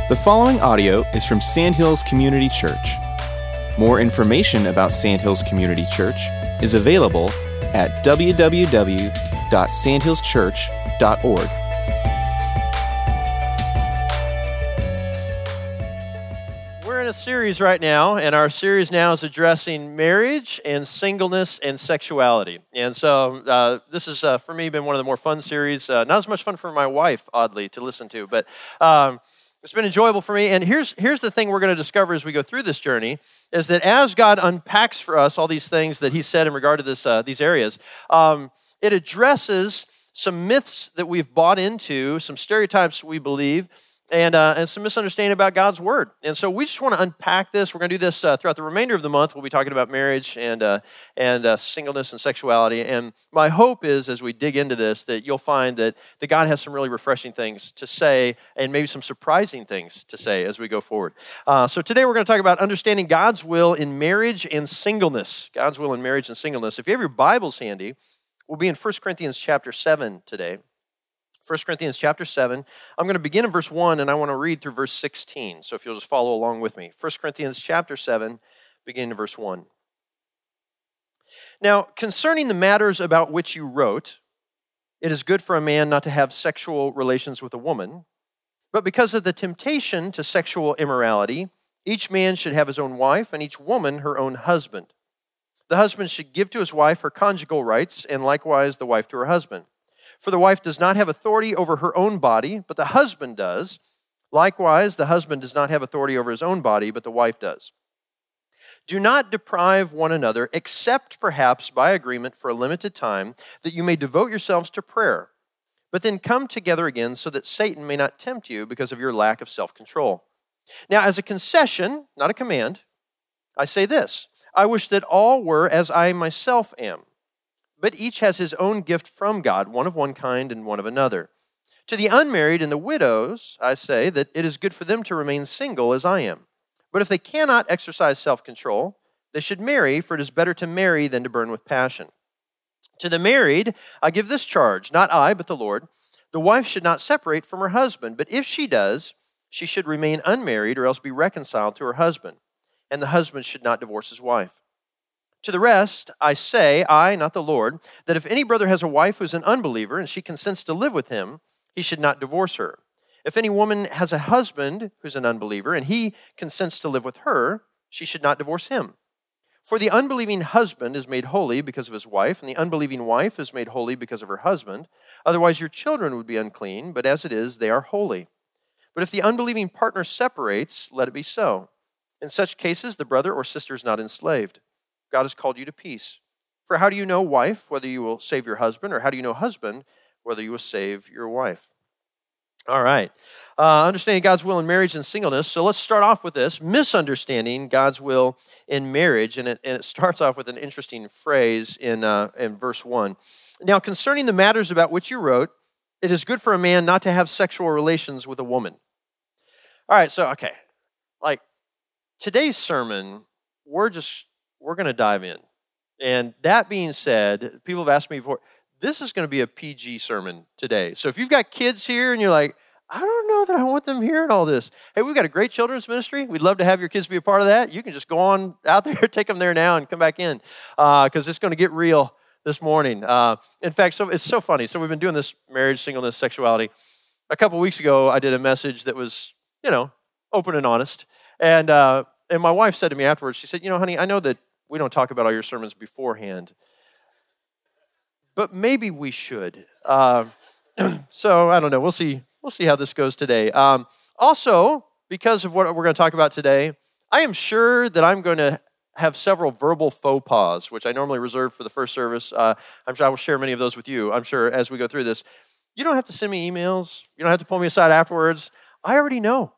The following audio is from Sandhills Community Church. More information about Sandhills Community Church is available at www.sandhillschurch.org. We're in a series right now, and our series now is addressing marriage and singleness and sexuality. And so this has, for me, been one of the more fun series. Not as much fun for my wife, oddly, to listen to, but it's been enjoyable for me. And here's the thing we're going to discover as we go through this journey, is that as God unpacks for us all these things that he said in regard to these areas, it addresses some myths that we've bought into, some stereotypes we believe, and some misunderstanding about God's Word. And so we just want to unpack this. We're going to do this throughout the remainder of the month. We'll be talking about marriage and singleness and sexuality. And my hope is, as we dig into this, that you'll find that God has some really refreshing things to say and maybe some surprising things to say as we go forward. So today we're going to talk about understanding God's will in marriage and singleness. God's will in marriage and singleness. If you have your Bibles handy, we'll be in 1 Corinthians chapter 7 today. 1 Corinthians chapter 7. I'm going to begin in verse 1, and I want to read through verse 16. So if you'll just follow along with me. 1 Corinthians chapter 7, beginning in verse 1. Now, concerning the matters about which you wrote, it is good for a man not to have sexual relations with a woman, but because of the temptation to sexual immorality, each man should have his own wife, and each woman her own husband. The husband should give to his wife her conjugal rights, and likewise the wife to her husband. For the wife does not have authority over her own body, but the husband does. Likewise, the husband does not have authority over his own body, but the wife does. Do not deprive one another, except perhaps by agreement for a limited time, that you may devote yourselves to prayer. But then come together again so that Satan may not tempt you because of your lack of self-control. Now, as a concession, not a command, I say this: I wish that all were as I myself am. But each has his own gift from God, one of one kind and one of another. To the unmarried and the widows, I say that it is good for them to remain single as I am. But if they cannot exercise self-control, they should marry, for it is better to marry than to burn with passion. To the married, I give this charge, not I, but the Lord. The wife should not separate from her husband, but if she does, she should remain unmarried or else be reconciled to her husband. And the husband should not divorce his wife. To the rest, I say, I, not the Lord, that if any brother has a wife who is an unbeliever and she consents to live with him, he should not divorce her. If any woman has a husband who's an unbeliever and he consents to live with her, she should not divorce him. For the unbelieving husband is made holy because of his wife, and the unbelieving wife is made holy because of her husband. Otherwise your children would be unclean, but as it is, they are holy. But if the unbelieving partner separates, let it be so. In such cases, the brother or sister is not enslaved. God has called you to peace. For how do you know, wife, whether you will save your husband, or how do you know, husband, whether you will save your wife? All right. Understanding God's will in marriage and singleness. So let's start off with this, misunderstanding God's will in marriage. And it starts off with an interesting phrase in verse 1. Now, concerning the matters about which you wrote, it is good for a man not to have sexual relations with a woman. All right, so, okay. Like, today's sermon, we're going to dive in. And that being said, people have asked me before, this is going to be a PG sermon today. So if you've got kids here and you're like, I don't know that I want them hearing all this. Hey, we've got a great children's ministry. We'd love to have your kids be a part of that. You can just go on out there, take them there now and come back in because it's going to get real this morning. In fact, so it's so funny. So we've been doing this marriage, singleness, sexuality. A couple weeks ago, I did a message that was, open and honest. And my wife said to me afterwards, she said, honey, I know that we don't talk about all your sermons beforehand, but maybe we should. So I don't know. We'll see how this goes today. Also, because of what we're going to talk about today, I am sure that I'm going to have several verbal faux pas, which I normally reserve for the first service. I'm sure I will share many of those with you, I'm sure, as we go through this. You don't have to send me emails. You don't have to pull me aside afterwards. I already know.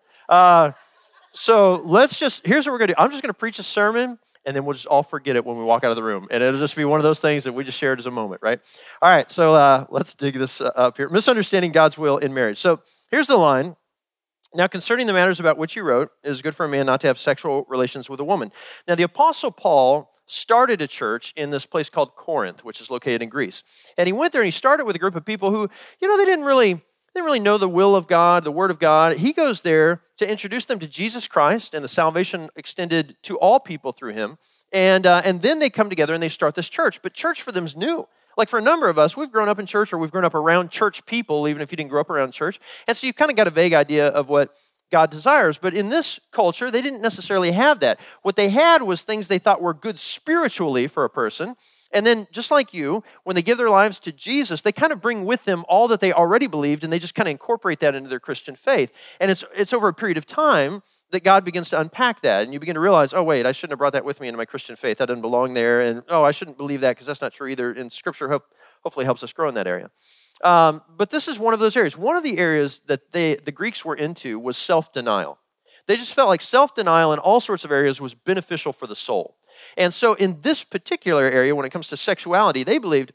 So here's what we're going to do. I'm just going to preach a sermon, and then we'll just all forget it when we walk out of the room. And it'll just be one of those things that we just shared as a moment, right? All right, so let's dig this up here. Misunderstanding God's will in marriage. So here's the line. Now, concerning the matters about which you wrote, it is good for a man not to have sexual relations with a woman. Now, the Apostle Paul started a church in this place called Corinth, which is located in Greece. And he went there and he started with a group of people who, they didn't really They didn't really know the will of God, the Word of God. He goes there to introduce them to Jesus Christ and the salvation extended to all people through him. And then they come together and they start this church. But church for them is new. Like for a number of us, we've grown up in church or we've grown up around church people, even if you didn't grow up around church. And so you've kind of got a vague idea of what God desires. But in this culture, they didn't necessarily have that. What they had was things they thought were good spiritually for a person. And then, just like you, when they give their lives to Jesus, they kind of bring with them all that they already believed, and they just kind of incorporate that into their Christian faith. And it's over a period of time that God begins to unpack that, and you begin to realize, oh, wait, I shouldn't have brought that with me into my Christian faith. That doesn't belong there, and oh, I shouldn't believe that because that's not true either. And Scripture hopefully helps us grow in that area. But this is one of those areas. One of the areas that the Greeks were into was self-denial. They just felt like self-denial in all sorts of areas was beneficial for the soul. And so in this particular area, when it comes to sexuality, they believed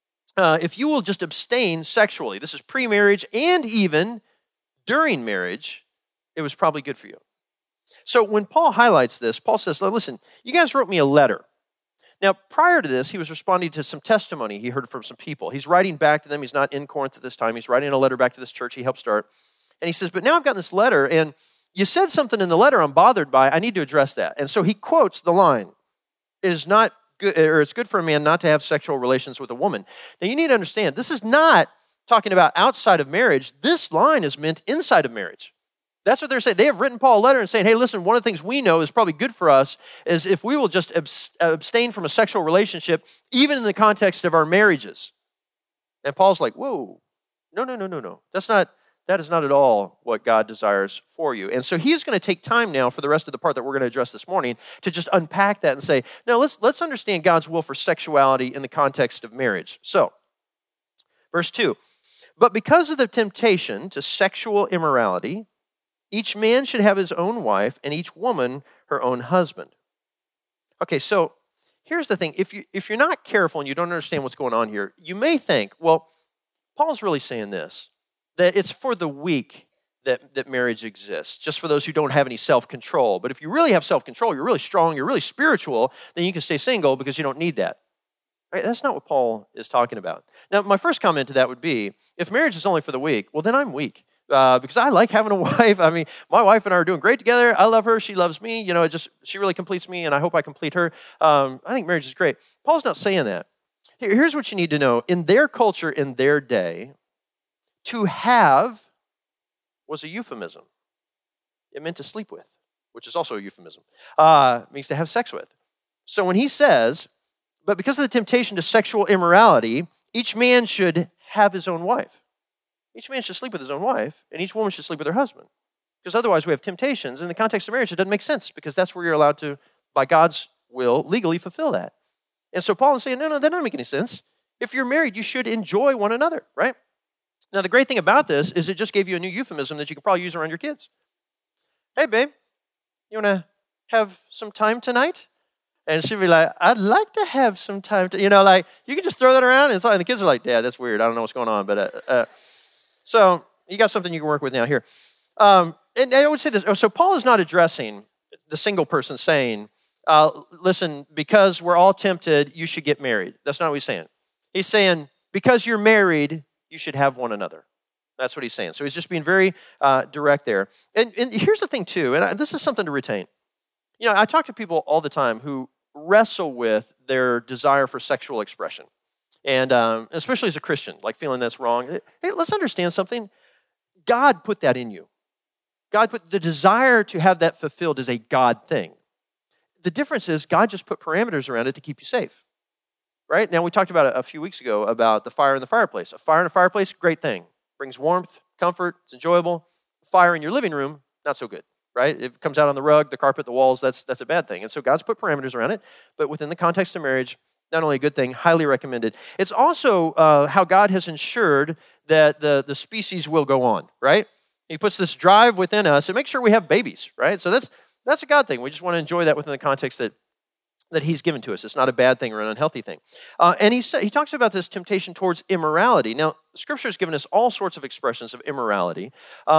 if you will just abstain sexually, this is pre-marriage and even during marriage, it was probably good for you. So when Paul highlights this, Paul says, listen, you guys wrote me a letter. Now, prior to this, he was responding to some testimony he heard from some people. He's writing back to them. He's not in Corinth at this time. He's writing a letter back to this church he helped start. And he says, but now I've gotten this letter, and you said something in the letter I'm bothered by. I need to address that. And so he quotes the line, it is not good, or it's good for a man not to have sexual relations with a woman. Now, you need to understand, this is not talking about outside of marriage. This line is meant inside of marriage. That's what they're saying. They have written Paul a letter and saying, hey, listen, one of the things we know is probably good for us is if we will just abstain from a sexual relationship, even in the context of our marriages. And Paul's like, whoa, no. That is not at all what God desires for you. And so he's going to take time now for the rest of the part that we're going to address this morning to just unpack that and say, no, let's understand God's will for sexuality in the context of marriage. So, verse 2, but because of the temptation to sexual immorality, each man should have his own wife and each woman her own husband. Okay, so here's the thing. If you're not careful and you don't understand what's going on here, you may think, well, Paul's really saying this, that it's for the weak that marriage exists, just for those who don't have any self-control. But if you really have self-control, you're really strong, you're really spiritual, then you can stay single because you don't need that. Right? That's not what Paul is talking about. Now, my first comment to that would be, if marriage is only for the weak, well, then I'm weak. Because I like having a wife. I mean, my wife and I are doing great together. I love her. She loves me. You know, she really completes me, and I hope I complete her. I think marriage is great. Paul's not saying that. Here's what you need to know. In their culture, in their day, to have was a euphemism. It meant to sleep with, which is also a euphemism. It means to have sex with. So when he says, but because of the temptation to sexual immorality, each man should have his own wife. Each man should sleep with his own wife, and each woman should sleep with her husband. Because otherwise we have temptations. In the context of marriage, it doesn't make sense, because that's where you're allowed to, by God's will, legally fulfill that. And so Paul is saying, no, that doesn't make any sense. If you're married, you should enjoy one another, right? Now, the great thing about this is it just gave you a new euphemism that you can probably use around your kids. Hey, babe, you want to have some time tonight? And she'd be like, I'd like to have some time. You know, you can just throw that around, and the kids are like, Dad, that's weird. I don't know what's going on, but... So you got something you can work with now here. And I would say this. So Paul is not addressing the single person saying, listen, because we're all tempted, you should get married. That's not what he's saying. He's saying, because you're married, you should have one another. That's what he's saying. So he's just being very direct there. And here's the thing, too, and this is something to retain. You know, I talk to people all the time who wrestle with their desire for sexual expression. And especially as a Christian, like feeling that's wrong. Hey, let's understand something. God put that in you. God put the desire to have that fulfilled is a God thing. The difference is God just put parameters around it to keep you safe. Right? Now, we talked about it a few weeks ago about the fire in the fireplace. A fire in a fireplace, great thing. Brings warmth, comfort, it's enjoyable. Fire in your living room, not so good. Right? It comes out on the rug, the carpet, the walls, that's a bad thing. And so God's put parameters around it. But within the context of marriage, not only a good thing, highly recommended. It's also how God has ensured that the species will go on, right? He puts this drive within us to make sure we have babies, right? So that's a God thing. We just want to enjoy that within the context that he's given to us. It's not a bad thing or an unhealthy thing. And he talks about this temptation towards immorality. Now, Scripture has given us all sorts of expressions of immorality.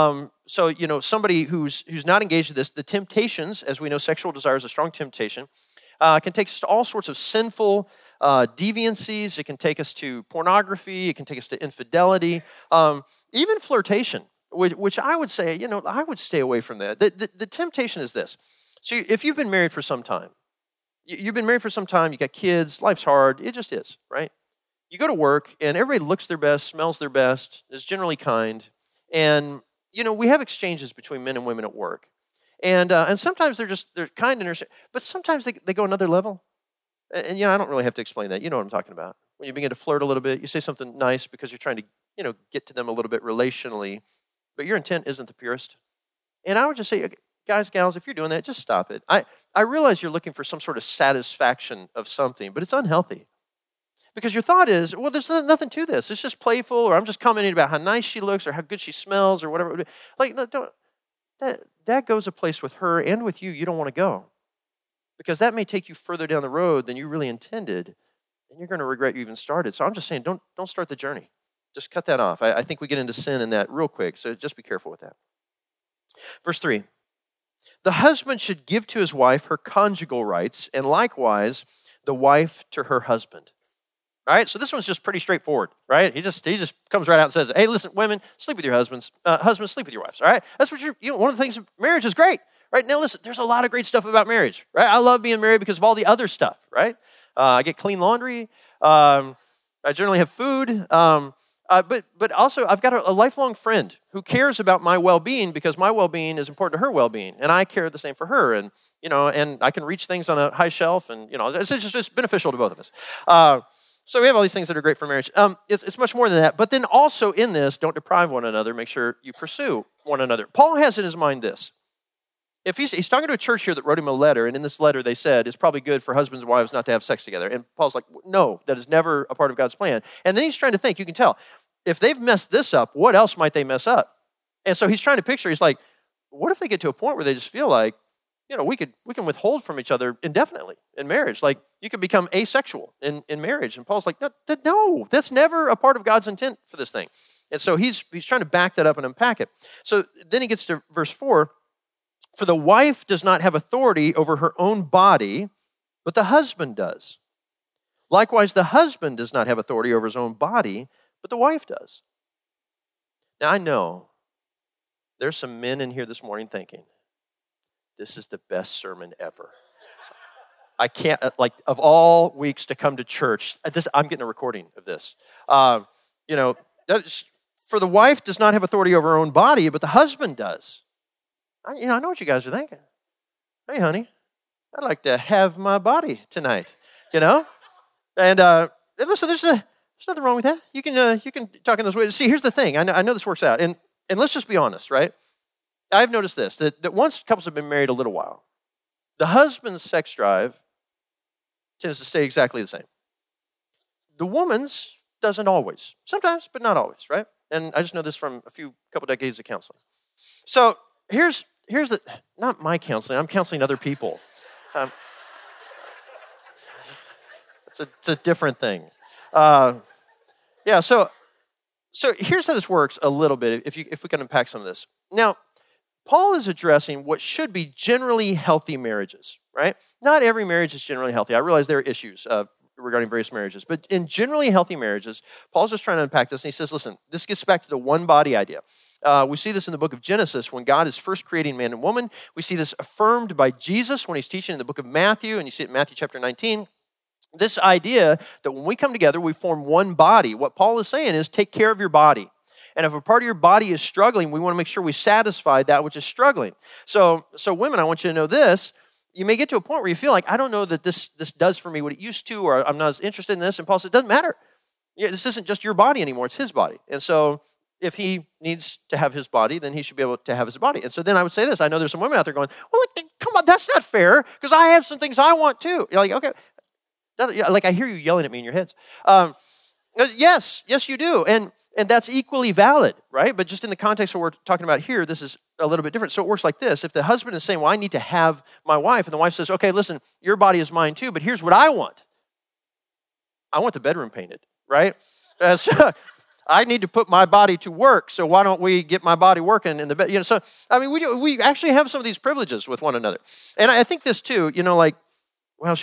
So, you know, somebody who's not engaged in this, the temptations, as we know, sexual desire is a strong temptation, can take us to all sorts of sinful deviancies. It can take us to pornography. It can take us to infidelity, even flirtation, which I would say, I would stay away from that. The temptation is this. So if you've been married for some time, you got kids, life's hard, it just is, right? You go to work, and everybody looks their best, smells their best, is generally kind, and, we have exchanges between men and women at work. And sometimes they're kind and but sometimes they go another level. And I don't really have to explain that. You know what I'm talking about. When you begin to flirt a little bit, you say something nice because you're trying to, get to them a little bit relationally, but your intent isn't the purest. And I would just say, guys, gals, if you're doing that, just stop it. I realize you're looking for some sort of satisfaction of something, but it's unhealthy. Because your thought is, well, there's nothing to this. It's just playful, or I'm just commenting about how nice she looks or how good she smells or whatever. Like, no, don't. That goes a place with her and with you don't want to go. Because that may take you further down the road than you really intended, and you're going to regret you even started. So I'm just saying, don't start the journey. Just cut that off. I think we get into sin in that real quick, so just be careful with that. Verse 3, the husband should give to his wife her conjugal rights, and likewise the wife to her husband. All right, so this one's just pretty straightforward, right? He just comes right out and says, hey, listen, women, sleep with your husbands. Husbands, sleep with your wives, all right? That's what one of the things, marriage is great, right? Now, listen, there's a lot of great stuff about marriage, right? I love being married because of all the other stuff, right? I get clean laundry. I generally have food. But also, I've got a lifelong friend who cares about my well-being because my well-being is important to her well-being, and I care the same for her. And, and I can reach things on a high shelf, and, it's just beneficial to both of us. So we have all these things that are great for marriage. It's much more than that. But then also in this, don't deprive one another. Make sure you pursue one another. Paul has in his mind this. If he's talking to a church here that wrote him a letter, and in this letter they said, it's probably good for husbands and wives not to have sex together. And Paul's like, no, that is never a part of God's plan. And then he's trying to think, you can tell, if they've messed this up, what else might they mess up? And so he's trying to picture, he's like, what if they get to a point where they just feel like, we can withhold from each other indefinitely in marriage. Like, you could become asexual in marriage. And Paul's like, no, that's never a part of God's intent for this thing. And so he's trying to back that up and unpack it. So then he gets to verse 4. For the wife does not have authority over her own body, but the husband does. Likewise, the husband does not have authority over his own body, but the wife does. Now, I know there's some men in here this morning thinking, this is the best sermon ever. I can't, of all weeks to come to church, I'm getting a recording of this. For the wife does not have authority over her own body, but the husband does. I know what you guys are thinking. Hey, honey, I'd like to have my body tonight, And listen, there's nothing wrong with that. You can talk in those ways. See, here's the thing. I know this works out. And let's just be honest, right? I've noticed this, that once couples have been married a little while, the husband's sex drive tends to stay exactly the same. The woman's doesn't always. Sometimes, but not always, right? And I just know this from a couple decades of counseling. So here's not my counseling, I'm counseling other people. It's a different thing. So here's how this works a little bit, if we can unpack some of this. Now, Paul is addressing what should be generally healthy marriages, right? Not every marriage is generally healthy. I realize there are issues regarding various marriages, but in generally healthy marriages, Paul's just trying to unpack this, and he says, listen, this gets back to the one body idea. We see this in the book of Genesis when God is first creating man and woman. We see this affirmed by Jesus when he's teaching in the book of Matthew, and you see it in Matthew chapter 19. This idea that when we come together, we form one body. What Paul is saying is take care of your body. And if a part of your body is struggling, we want to make sure we satisfy that which is struggling. So women, I want you to know this. You may get to a point where you feel like, I don't know that this does for me what it used to, or I'm not as interested in this. And Paul said, it doesn't matter. This isn't just your body anymore. It's his body. And so if he needs to have his body, then he should be able to have his body. And so then I would say this. I know there's some women out there going, well, come on, that's not fair, because I have some things I want too. You're like, okay. I hear you yelling at me in your heads. Yes, you do. And that's equally valid, right? But just in the context of what we're talking about here, this is a little bit different. So it works like this. If the husband is saying, well, I need to have my wife, and the wife says, okay, listen, your body is mine too, but here's what I want. I want the bedroom painted, right? So I need to put my body to work, so why don't we get my body working in the bed? So, I mean, we actually have some of these privileges with one another. And I think this too, how should we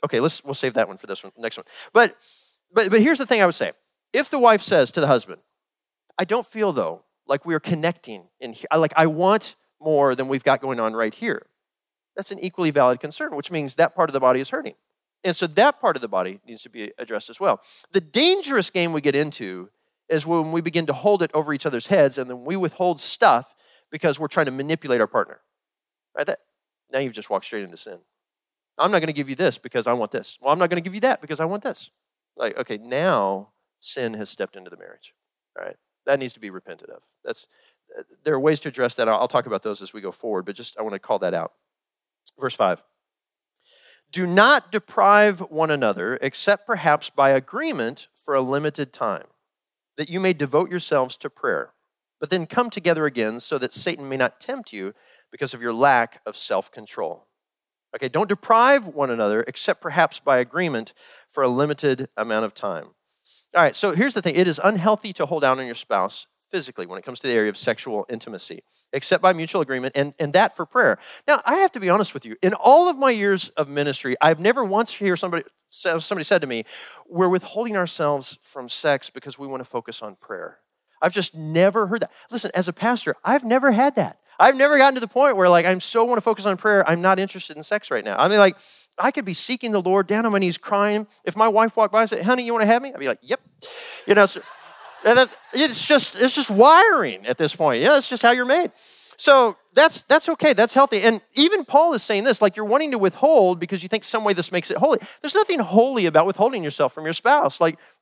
Okay, we'll save that one for this one, next one. But here's the thing I would say. If the wife says to the husband, I don't feel, though, like we're connecting in here. I want more than we've got going on right here. That's an equally valid concern, which means that part of the body is hurting. And so that part of the body needs to be addressed as well. The dangerous game we get into is when we begin to hold it over each other's heads and then we withhold stuff because we're trying to manipulate our partner. Right? Now you've just walked straight into sin. I'm not going to give you this because I want this. Well, I'm not going to give you that because I want this. Okay, now sin has stepped into the marriage. All right? That needs to be repented of. There are ways to address that. I'll talk about those as we go forward, but I want to call that out. Verse 5. Do not deprive one another, except perhaps by agreement for a limited time, that you may devote yourselves to prayer, but then come together again so that Satan may not tempt you because of your lack of self-control. Okay, don't deprive one another, except perhaps by agreement for a limited amount of time. All right, so here's the thing. It is unhealthy to hold out on your spouse physically when it comes to the area of sexual intimacy, except by mutual agreement, and that for prayer. Now, I have to be honest with you. In all of my years of ministry, I've never once heard somebody said to me, we're withholding ourselves from sex because we want to focus on prayer. I've just never heard that. Listen, as a pastor, I've never had that. I've never gotten to the point where I'm so want to focus on prayer, I'm not interested in sex right now. I mean, I could be seeking the Lord, down on my knees crying. If my wife walked by and said, honey, you want to have me? I'd be like, yep. So, and it's just wiring at this point. Yeah, it's just how you're made. So that's okay. That's healthy. And even Paul is saying this, you're wanting to withhold because you think some way this makes it holy. There's nothing holy about withholding yourself from your spouse.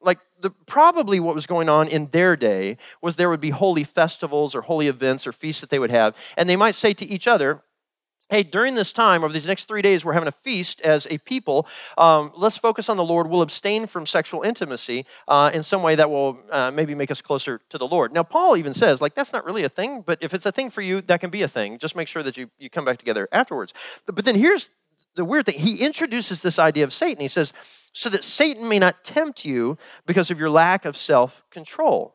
Probably what was going on in their day was there would be holy festivals or holy events or feasts that they would have. And they might say to each other, hey, during this time, over these next 3 days, we're having a feast as a people. Let's focus on the Lord. We'll abstain from sexual intimacy in some way that will maybe make us closer to the Lord. Now, Paul even says, that's not really a thing, but if it's a thing for you, that can be a thing. Just make sure that you come back together afterwards. But then here's the weird thing. He introduces this idea of Satan. He says, so that Satan may not tempt you because of your lack of self-control.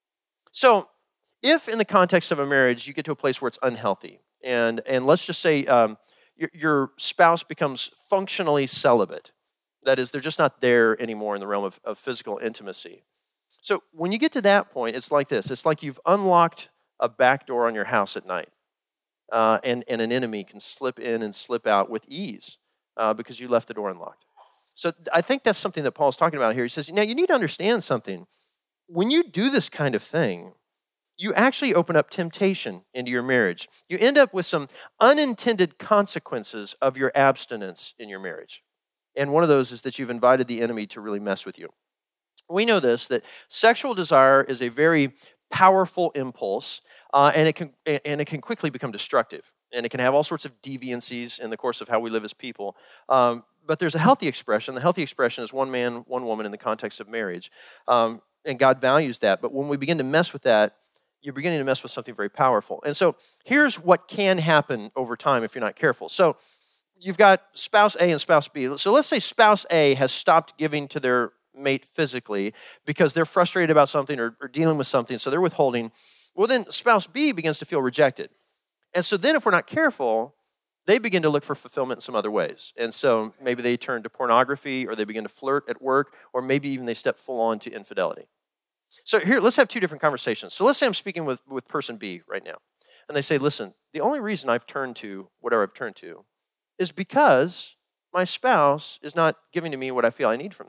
So if in the context of a marriage, you get to a place where it's unhealthy, and let's just say your spouse becomes functionally celibate. That is, they're just not there anymore in the realm of physical intimacy. So when you get to that point, it's like this. It's like you've unlocked a back door on your house at night, and an enemy can slip in and slip out with ease because you left the door unlocked. So I think that's something that Paul's talking about here. He says, now you need to understand something. When you do this kind of thing, you actually open up temptation into your marriage. You end up with some unintended consequences of your abstinence in your marriage. And one of those is that you've invited the enemy to really mess with you. We know this, that sexual desire is a very powerful impulse, and it can quickly become destructive. And it can have all sorts of deviancies in the course of how we live as people. But there's a healthy expression. The healthy expression is one man, one woman in the context of marriage. And God values that. But when we begin to mess with that, you're beginning to mess with something very powerful. And so here's what can happen over time if you're not careful. So you've got spouse A and spouse B. So let's say spouse A has stopped giving to their mate physically because they're frustrated about something or dealing with something, so they're withholding. Well, then spouse B begins to feel rejected. And so then if we're not careful, they begin to look for fulfillment in some other ways. And so maybe they turn to pornography, or they begin to flirt at work, or maybe even they step full on to infidelity. So here, let's have two different conversations. So let's say I'm speaking with person B right now. And they say, listen, the only reason I've turned to whatever I've turned to is because my spouse is not giving to me what I feel I need from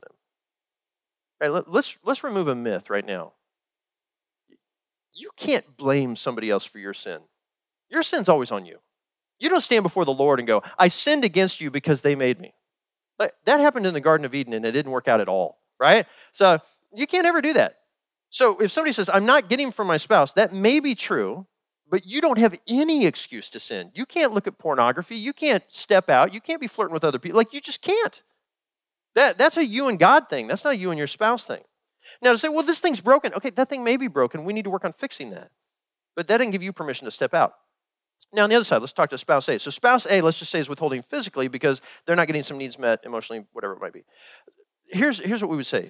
them. Right, let's remove a myth right now. You can't blame somebody else for your sin. Your sin's always on you. You don't stand before the Lord and go, I sinned against you because they made me. That happened in the Garden of Eden, and it didn't work out at all, right? So you can't ever do that. So if somebody says, I'm not getting from my spouse, that may be true, but you don't have any excuse to sin. You can't look at pornography. You can't step out. You can't be flirting with other people. You just can't. That's a you and God thing. That's not a you and your spouse thing. Now to say, well, this thing's broken. Okay, that thing may be broken. We need to work on fixing that. But that didn't give you permission to step out. Now on the other side, let's talk to spouse A. So spouse A, let's just say, is withholding physically because they're not getting some needs met emotionally, whatever it might be. Here's what we would say.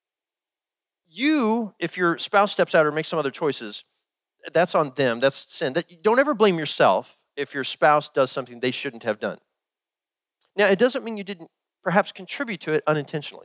You, if your spouse steps out or makes some other choices, that's on them. That's sin. Don't ever blame yourself if your spouse does something they shouldn't have done. Now, it doesn't mean you didn't perhaps contribute to it unintentionally.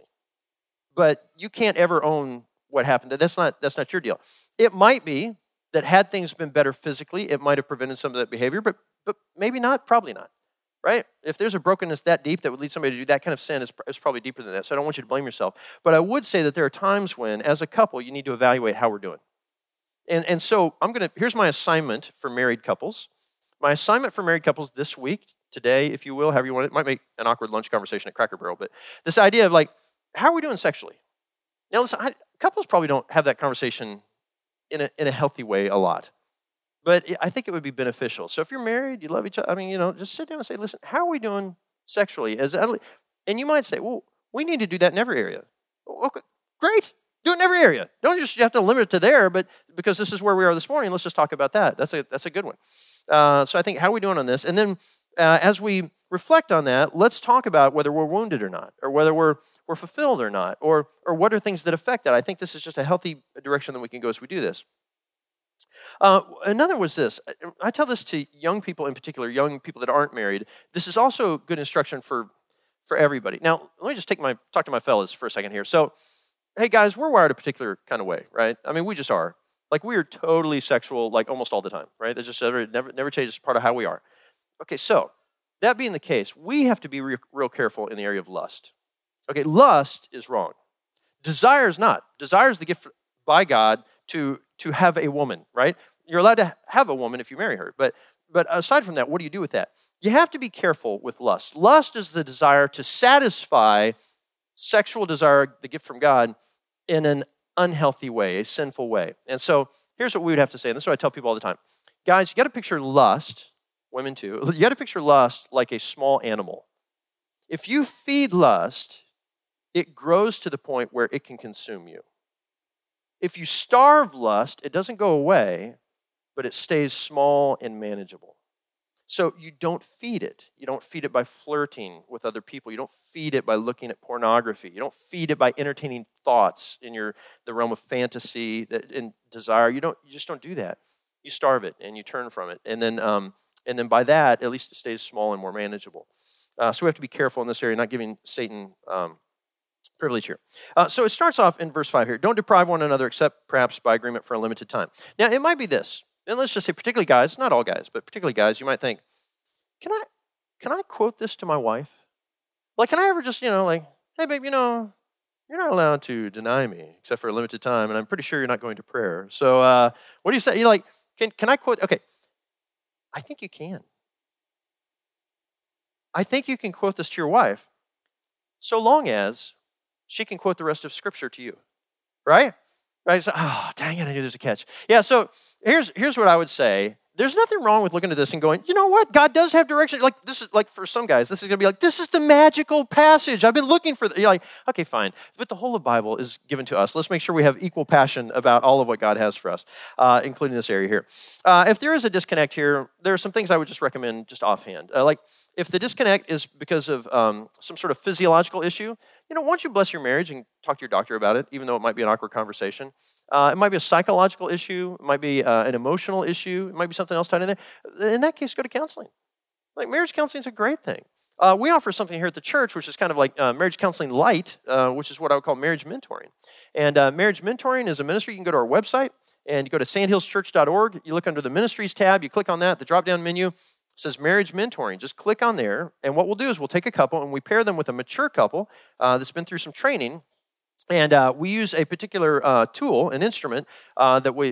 But you can't ever own what happened. That's not your deal. It might be that had things been better physically, it might have prevented some of that behavior, but maybe not, probably not, right? If there's a brokenness that deep that would lead somebody to do that kind of sin, it's probably deeper than that, so I don't want you to blame yourself. But I would say that there are times when, as a couple, you need to evaluate how we're doing. And so here's my assignment for married couples. My assignment for married couples this week, today, if you will, however you want it, might make an awkward lunch conversation at Cracker Barrel, but this idea of like, how are we doing sexually? Now listen, couples probably don't have that conversation in a healthy way a lot. But I think it would be beneficial. So if you're married, you love each other, just sit down and say, listen, how are we doing sexually? And you might say, well, we need to do that in every area. Okay, great. Do it in every area. Don't just have to limit it to there, but because this is where we are this morning, let's just talk about that. That's a good one. So I think, how are we doing on this? And then as we reflect on that, let's talk about whether we're wounded or not, or whether we're fulfilled or not, or what are things that affect that. I think this is just a healthy direction that we can go as we do this. Another was this. I tell this to young people in particular, young people that aren't married. This is also good instruction for everybody. Now, let me just talk to my fellas for a second here. So, hey guys, we're wired a particular kind of way, right? I mean, we just are. Like, we are totally sexual, like almost all the time, right? That's just never changes. It's part of how we are. Okay, so that being the case, we have to be real careful in the area of lust. Okay, lust is wrong. Desire is not. Desire is the gift by God to have a woman, right? You're allowed to have a woman if you marry her. But aside from that, what do you do with that? You have to be careful with lust. Lust is the desire to satisfy sexual desire, the gift from God, in an unhealthy way, a sinful way. And so here's what we would have to say, and this is what I tell people all the time. Guys, you got to picture lust, women too, you got to picture lust like a small animal. If you feed lust, it grows to the point where it can consume you. If you starve lust, it doesn't go away, but it stays small and manageable. So you don't feed it. You don't feed it by flirting with other people. You don't feed it by looking at pornography. You don't feed it by entertaining thoughts in the realm of fantasy and desire. You just don't do that. You starve it and you turn from it, and then by that, at least it stays small and more manageable. So we have to be careful in this area, not giving Satan privilege here. So it starts off in verse 5 here. Don't deprive one another except perhaps by agreement for a limited time. Now, it might be this. And let's just say particularly guys, not all guys, but particularly guys, you might think, can I quote this to my wife? Like, can I ever just, hey, babe, you're not allowed to deny me except for a limited time, and I'm pretty sure you're not going to prayer. So what do you say? You're like, can I quote? Okay, I think you can. I think you can quote this to your wife so long as she can quote the rest of Scripture to you, right? Right? So, dang it, I knew there's a catch. Yeah, so here's what I would say. There's nothing wrong with looking at this and going, you know what? God does have direction. Like, this is, like, for some guys, this is going to be like, this is the magical passage. I've been looking for. You're like, okay, fine. But the whole of the Bible is given to us. Let's make sure we have equal passion about all of what God has for us, including this area here. If there is a disconnect here, there are some things I would just recommend just offhand. Like, if the disconnect is because of some sort of physiological issue, why don't you bless your marriage and talk to your doctor about it, even though it might be an awkward conversation. It might be a psychological issue. It might be an emotional issue. It might be something else tied in there. In that case, go to counseling. Like, marriage counseling is a great thing. We offer something here at the church, which is kind of like marriage counseling light, which is what I would call marriage mentoring. And marriage mentoring is a ministry. You can go to our website, and you go to sandhillschurch.org. You look under the ministries tab. You click on that. The drop-down menu says marriage mentoring. Just click on there, and what we'll do is we'll take a couple and we pair them with a mature couple that's been through some training, and we use a particular tool, an instrument that we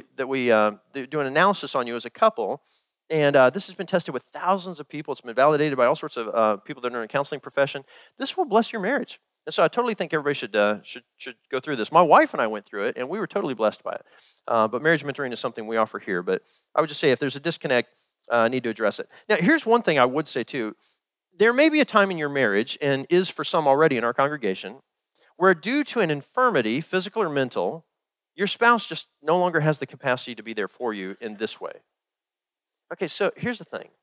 do an analysis on you as a couple. And this has been tested with thousands of people. It's been validated by all sorts of people that are in the counseling profession. This will bless your marriage. And so I totally think everybody should go through this. My wife and I went through it, and we were totally blessed by it. But marriage mentoring is something we offer here. But I would just say if there's a disconnect, need to address it. Now, here's one thing I would say too. There may be a time in your marriage, and is for some already in our congregation, where due to an infirmity, physical or mental, your spouse just no longer has the capacity to be there for you in this way. Okay, so here's the thing.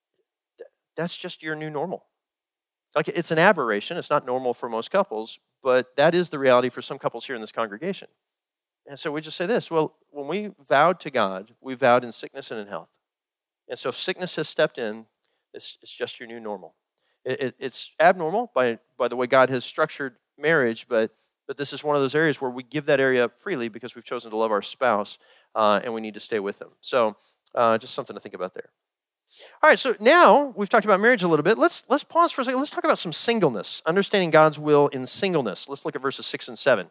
That's just your new normal. Like, it's an aberration. It's not normal for most couples, but that is the reality for some couples here in this congregation. And so we just say this. Well, when we vowed to God, we vowed in sickness and in health. And so if sickness has stepped in, it's just your new normal. It's abnormal by the way God has structured marriage, but this is one of those areas where we give that area up freely because we've chosen to love our spouse, and we need to stay with them. So just something to think about there. All right, so now we've talked about marriage a little bit. Let's pause for a second. Let's talk about some singleness, understanding God's will in singleness. Let's look at verses 6 and 7.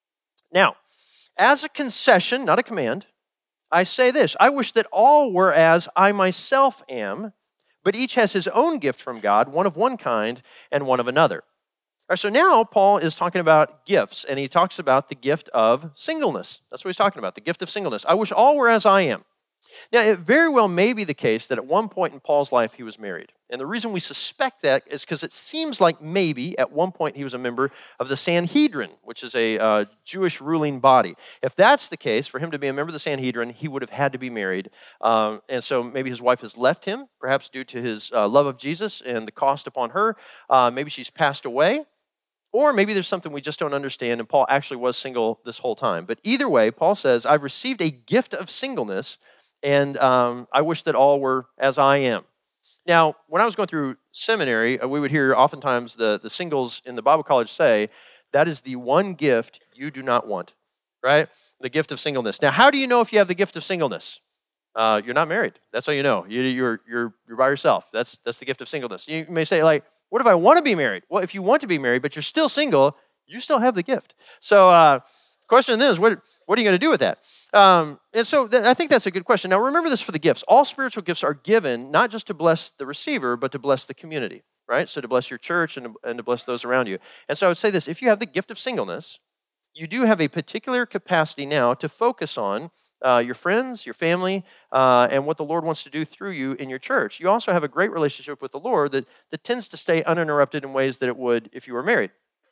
Now, as a concession, not a command, I say this: I wish that all were as I myself am, but each has his own gift from God, one of one kind and one of another. All right, so now Paul is talking about gifts, and he talks about the gift of singleness. That's what he's talking about, the gift of singleness. I wish all were as I am. Now, it very well may be the case that at one point in Paul's life he was married. And the reason we suspect that is because it seems like maybe at one point he was a member of the Sanhedrin, which is a Jewish ruling body. If that's the case, for him to be a member of the Sanhedrin, he would have had to be married. And so maybe his wife has left him, perhaps due to his love of Jesus and the cost upon her. Maybe she's passed away. Or maybe there's something we just don't understand, and Paul actually was single this whole time. But either way, Paul says, I've received a gift of singleness, and I wish that all were as I am. Now, when I was going through seminary, we would hear oftentimes the singles in the Bible college say, that is the one gift you do not want, right? The gift of singleness. Now, how do you know if you have the gift of singleness? You're not married. That's how you know. You're by yourself. That's the gift of singleness. You may say, like, what if I want to be married? Well, if you want to be married, but you're still single, you still have the gift. So the question then is, what are you going to do with that? And so I think that's a good question. Now, remember this for the gifts. All spiritual gifts are given not just to bless the receiver, but to bless the community, right? So to bless your church and to bless those around you. And so I would say this: if you have the gift of singleness, you do have a particular capacity now to focus on your friends, your family, and what the Lord wants to do through you in your church. You also have a great relationship with the Lord that tends to stay uninterrupted in ways that it would if you were married.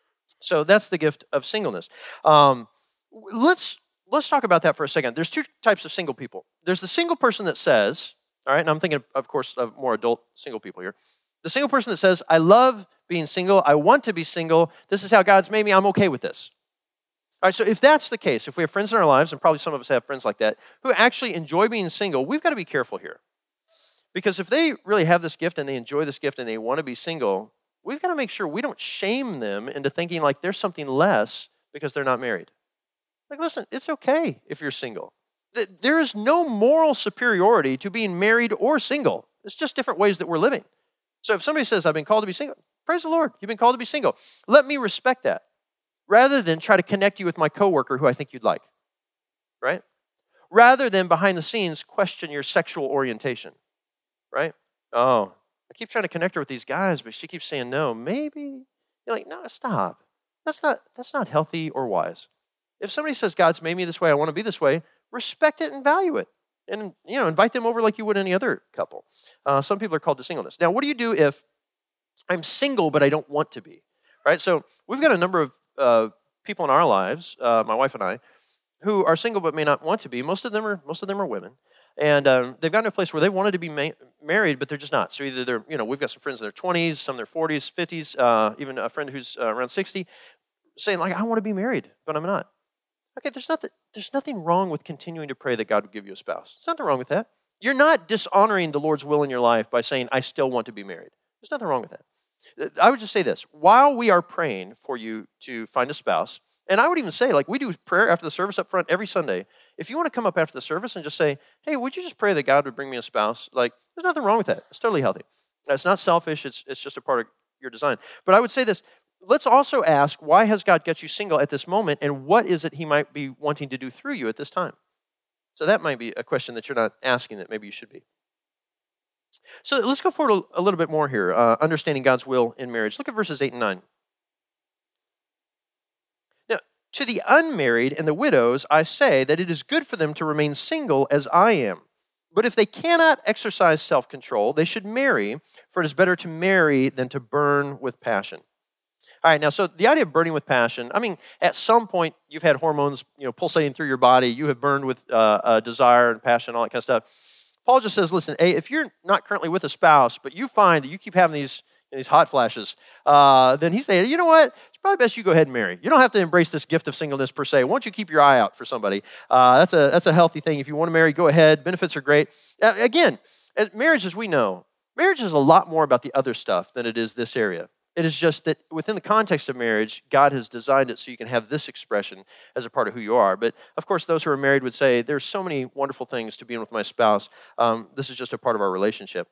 So that's the gift of singleness. Let's talk about that for a second. There's two types of single people. There's the single person that says, all right, and I'm thinking, of course, of more adult single people here. The single person that says, I love being single, I want to be single, this is how God's made me, I'm okay with this. All right, so if that's the case, if we have friends in our lives, and probably some of us have friends like that, who actually enjoy being single, we've got to be careful here. Because if they really have this gift and they enjoy this gift and they want to be single, we've got to make sure we don't shame them into thinking like there's something less because they're not married. Like, listen, it's okay if you're single. There is no moral superiority to being married or single. It's just different ways that we're living. So if somebody says, I've been called to be single, praise the Lord, you've been called to be single. Let me respect that, rather than try to connect you with my coworker who I think you'd like, right? Rather than behind the scenes question your sexual orientation, right? Oh, I keep trying to connect her with these guys, but she keeps saying no. Maybe. You're like, no, stop. That's not healthy or wise. If somebody says, God's made me this way, I want to be this way, respect it and value it. And, invite them over like you would any other couple. Some people are called to singleness. Now, what do you do if I'm single, but I don't want to be, right? So we've got a number of people in our lives, my wife and I, who are single but may not want to be. Most of them are women. And they've gotten to a place where they wanted to be married, but they're just not. So either they're, we've got some friends in their 20s, some in their 40s, 50s, even a friend who's around 60, saying, like, I want to be married, but I'm not. Okay, there's nothing wrong with continuing to pray that God would give you a spouse. There's nothing wrong with that. You're not dishonoring the Lord's will in your life by saying, I still want to be married. There's nothing wrong with that. I would just say this: while we are praying for you to find a spouse, and I would even say, like, we do prayer after the service up front every Sunday. If you want to come up after the service and just say, hey, would you just pray that God would bring me a spouse? Like, there's nothing wrong with that. It's totally healthy. It's not selfish. It's just a part of your design. But I would say this: let's also ask, why has God got you single at this moment, and what is it he might be wanting to do through you at this time? So that might be a question that you're not asking that maybe you should be. So let's go forward a little bit more here, understanding God's will in marriage. Look at verses 8 and 9. Now, to the unmarried and the widows, I say that it is good for them to remain single as I am. But if they cannot exercise self-control, they should marry, for it is better to marry than to burn with passion. All right, now, so the idea of burning with passion, I mean, at some point, you've had hormones, pulsating through your body. You have burned with desire and passion, all that kind of stuff. Paul just says, listen, hey, if you're not currently with a spouse, but you find that you keep having these hot flashes, then he's saying, you know what? It's probably best you go ahead and marry. You don't have to embrace this gift of singleness per se. Why don't you keep your eye out for somebody? That's a healthy thing. If you want to marry, go ahead. Benefits are great. Again, marriage, as we know, Marriage is a lot more about the other stuff than it is this area. It is just that within the context of marriage, God has designed it so you can have this expression as a part of who you are. But of course, those who are married would say, there's so many wonderful things to being with my spouse. This is just a part of our relationship.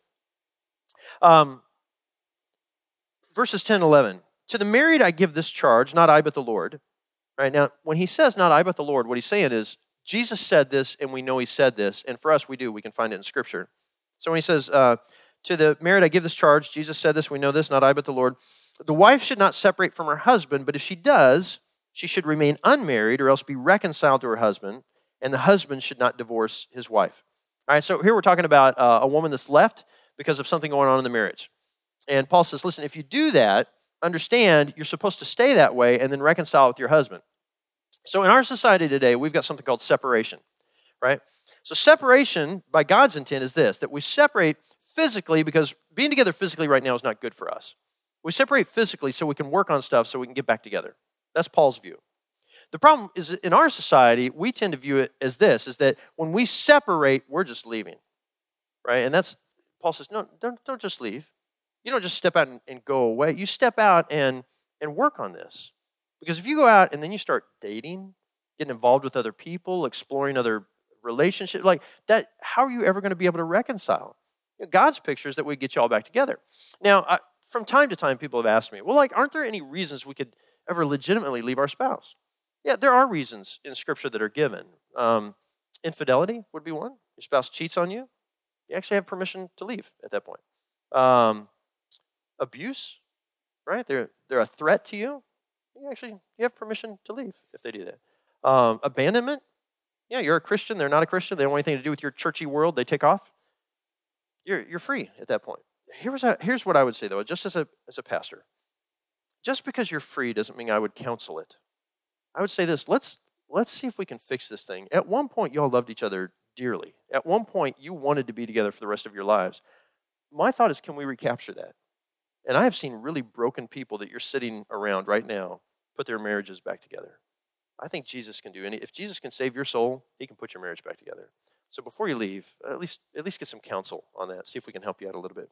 Verses 10 and 11. To the married I give this charge, not I but the Lord. Right now, when he says not I but the Lord, what he's saying is, Jesus said this and we know he said this. And for us, we can find it in Scripture. So when he says, to the married I give this charge, Jesus said this, we know this, not I but the Lord. The wife should not separate from her husband, but if she does, she should remain unmarried or else be reconciled to her husband, and the husband should not divorce his wife. All right, so here we're talking about a woman that's left because of something going on in the marriage. And Paul says, listen, if you do that, understand you're supposed to stay that way and then reconcile with your husband. So in our society today, we've got something called separation, right? So separation, by God's intent, is this, that we separate physically, because being together physically right now is not good for us. We separate physically so we can work on stuff so we can get back together. That's Paul's view. The problem is that in our society, we tend to view it as this, is that when we separate, we're just leaving, right? And that's, Paul says, no, don't just leave. You don't just step out and go away. You step out and work on this. Because if you go out and then you start dating, getting involved with other people, exploring other relationships, like that, how are you ever going to be able to reconcile? God's picture is that we get you all back together. Now, from time to time, people have asked me, well, aren't there any reasons we could ever legitimately leave our spouse? Yeah, there are reasons in Scripture that are given. Infidelity would be one. Your spouse cheats on you. You actually have permission to leave at that point. Abuse, right? They're a threat to you. You have permission to leave if they do that. Abandonment. Yeah, you're a Christian. They're not a Christian. They don't want anything to do with your churchy world. They take off. You're free at that point. Here's what I would say, though, just as a pastor. Just because you're free doesn't mean I would counsel it. I would say this, let's see if we can fix this thing. At one point, you all loved each other dearly. At one point, you wanted to be together for the rest of your lives. My thought is, can we recapture that? And I have seen really broken people that you're sitting around right now put their marriages back together. I think Jesus can do if Jesus can save your soul, he can put your marriage back together. So before you leave, at least get some counsel on that. See if we can help you out a little bit.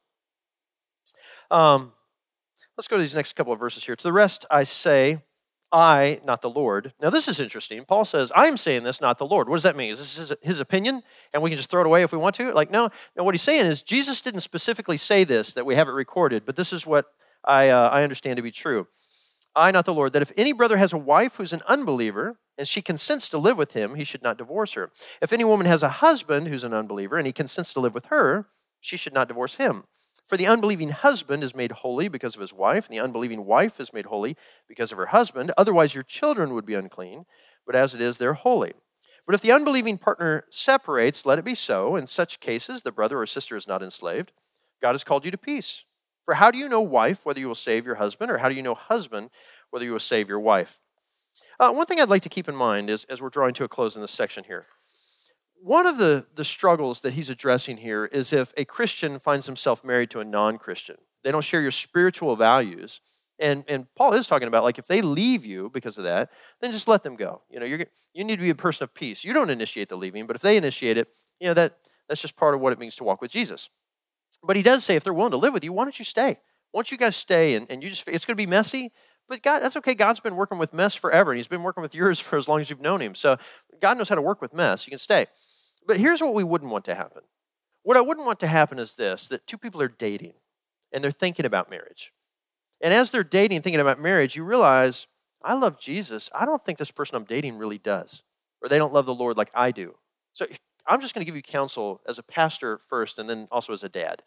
Let's go to these next couple of verses here. To the rest I say, I, not the Lord. Now this is interesting. Paul says, I'm saying this, not the Lord. What does that mean? Is this his opinion and we can just throw it away if we want to? No, what he's saying is Jesus didn't specifically say this, that we have it recorded, but this is what I understand to be true. I, not the Lord, that if any brother has a wife who's an unbeliever and she consents to live with him, he should not divorce her. If any woman has a husband who's an unbeliever and he consents to live with her, she should not divorce him. For the unbelieving husband is made holy because of his wife, and the unbelieving wife is made holy because of her husband. Otherwise, your children would be unclean, but as it is, they're holy. But if the unbelieving partner separates, let it be so. In such cases, the brother or sister is not enslaved. God has called you to peace. For how do you know, wife, whether you will save your husband, or how do you know, husband, whether you will save your wife? One thing I'd like to keep in mind is, as we're drawing to a close in this section here, one of the struggles that he's addressing here is if a Christian finds himself married to a non-Christian. They don't share your spiritual values. And Paul is talking about, if they leave you because of that, then just let them go. You need to be a person of peace. You don't initiate the leaving, but if they initiate it, that's just part of what it means to walk with Jesus. But he does say, if they're willing to live with you, why don't you stay? Why don't you guys stay? And it's going to be messy, but God, that's okay. God's been working with mess forever, and he's been working with yours for as long as you've known him. So God knows how to work with mess. You can stay. But here's what we wouldn't want to happen. What I wouldn't want to happen is this, that two people are dating, and they're thinking about marriage. And as they're dating, thinking about marriage, you realize, I love Jesus. I don't think this person I'm dating really does. Or they don't love the Lord like I do. So I'm just going to give you counsel as a pastor first, and then also as a dad.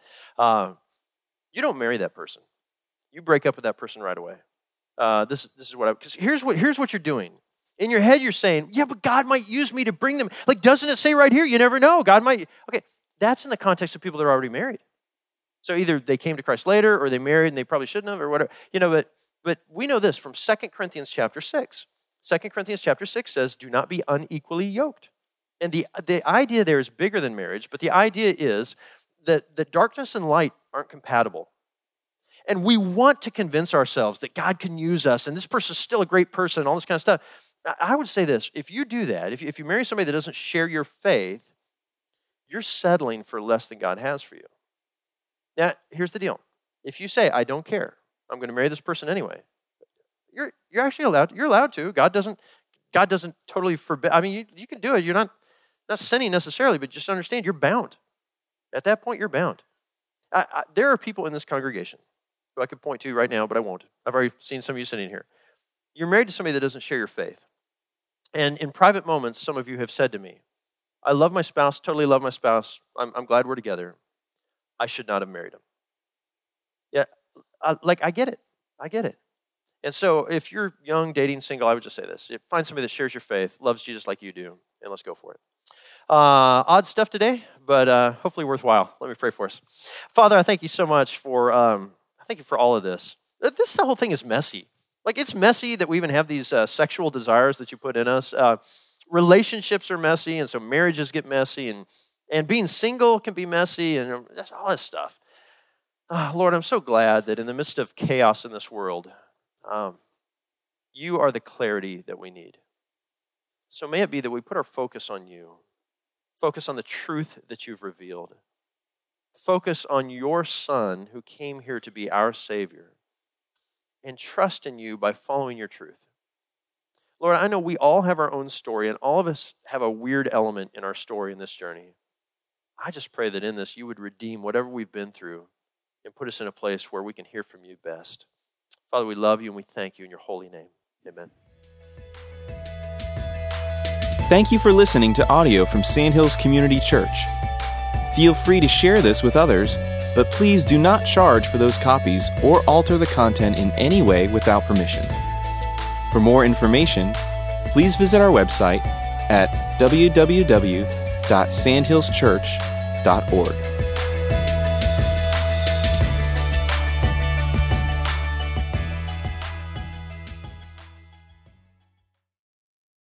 You don't marry that person. You break up with that person right away. This is what because here's what you're doing. In your head, you're saying, yeah, but God might use me to bring them. Doesn't it say right here? You never know. God might. Okay, that's in the context of people that are already married. So either they came to Christ later, or they married and they probably shouldn't have, or whatever. But we know this from 2 Corinthians chapter 6. 2 Corinthians chapter 6 says, do not be unequally yoked. And the idea there is bigger than marriage, but the idea is that darkness and light aren't compatible. And we want to convince ourselves that God can use us, and this person's still a great person, and all this kind of stuff. I would say this, if you do that, if you marry somebody that doesn't share your faith, you're settling for less than God has for you. Now, here's the deal. If you say, I don't care, I'm going to marry this person anyway, you're actually allowed. You're allowed to. God doesn't totally forbid. I mean, you can do it. You're not sinning necessarily, but just understand you're bound. At that point, you're bound. There are people in this congregation who I could point to right now, but I won't. I've already seen some of you sitting here. You're married to somebody that doesn't share your faith. And in private moments, some of you have said to me, I love my spouse, totally love my spouse. I'm glad we're together. I should not have married him. Yeah, I get it. I get it. And so if you're young, dating, single, I would just say this. Find somebody that shares your faith, loves Jesus like you do, and let's go for it. Odd stuff today, but hopefully worthwhile. Let me pray for us. Father, I thank you so much for all of this. The whole thing is messy. Like, it's messy that we even have these sexual desires that you put in us. Relationships are messy, and so marriages get messy, and being single can be messy, and that's all this stuff. Lord, I'm so glad that in the midst of chaos in this world, you are the clarity that we need. So may it be that we put our focus on you, focus on the truth that you've revealed, focus on your Son who came here to be our Savior, and trust in you by following your truth. Lord, I know we all have our own story, and all of us have a weird element in our story in this journey. I just pray that in this you would redeem whatever we've been through and put us in a place where we can hear from you best. Father, we love you and we thank you in your holy name. Amen. Thank you for listening to audio from Sandhills Community Church. Feel free to share this with others, but please do not charge for those copies or alter the content in any way without permission. For more information, please visit our website at www.sandhillschurch.org.